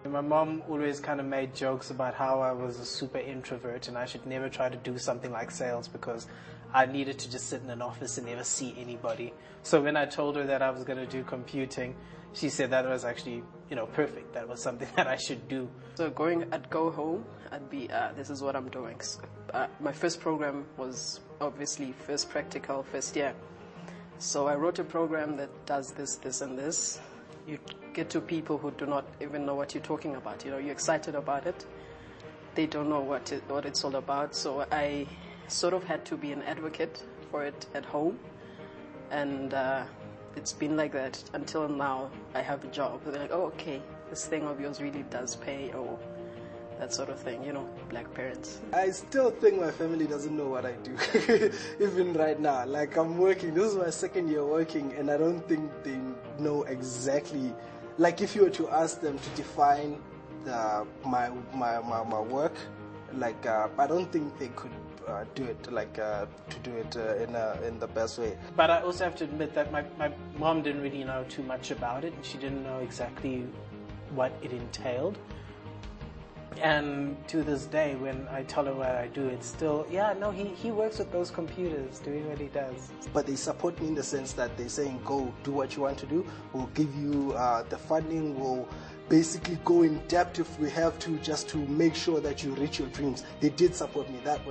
My mom always kind of made jokes about how I was a super introvert and I should never try to do something like sales because I needed to just sit in an office and never see anybody. So when I told her that I was going to do computing, she said that was actually, perfect. That was something that I should do. So I'd go home, I'd be, this is what I'm doing. So, my first program was obviously first practical, first year. So I wrote a program that does this, this, and this. You get to people who do not even know what you're talking about. You're excited about it. They don't know what it's all about. So I sort of had to be an advocate for it at home. And it's been like that until now. I have a job. They're like, oh, okay, this thing of yours really does pay, or that sort of thing, black parents. I still think my family doesn't know what I do, even right now. Like, I'm working, this is my second year working, and I don't think they know exactly. Like, if you were to ask them to define my work, like, I don't think they could do it, in the best way. But I also have to admit that my mom didn't really know too much about it, and she didn't know exactly what it entailed. And to this day, when I tell her what I do, it's still, he works with those computers doing what he does. But they support me in the sense that they're saying, go do what you want to do. We'll give you the funding. We'll basically go in depth if we have to, just to make sure that you reach your dreams. They did support me. That